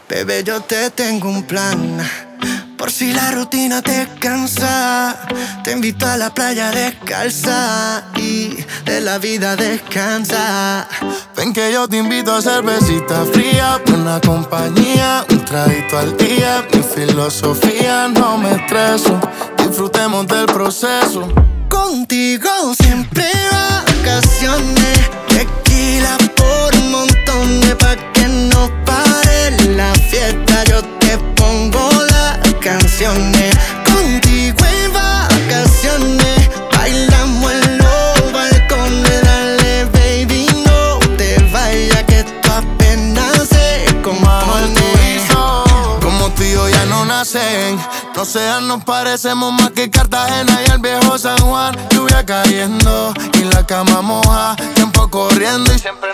Bebé, yo te tengo un plan. Por si la rutina te cansa, te invito a la playa descalza y de la vida descansa. Ven que yo te invito a cervecita fría, buena compañía, un traguito al día. Mi filosofía, no me estreso, disfrutemos del proceso. Contigo siempre vacaciones, tequila por montones, pa' que no pare la fiesta. Yo te pongo las canciones. Contigo en vacaciones, bailamos en los balcones. Dale, baby, no te vayas, que esto apenas se compone. Como tú y yo ya no nacen, no sean, nos parecemos más que Cartagena y el viejo San Juan. Lluvia cayendo y la cama moja, tiempo corriendo y siempre